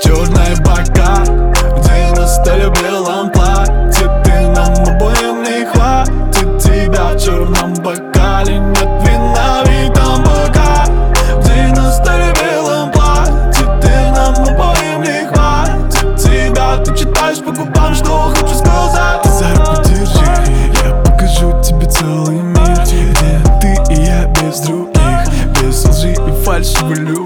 черный бока. В 90-любелом платье ты нам обоим не хватит. Тебя в черном бокале, нет вина и тамбака. В 90-любелом платье ты нам обоим не хватит. Тебя ты читаешь по губам, что хочу сказать. Ты за руку держи, я покажу тебе целый мир, где ты и я без других, без лжи и фальшивой любви.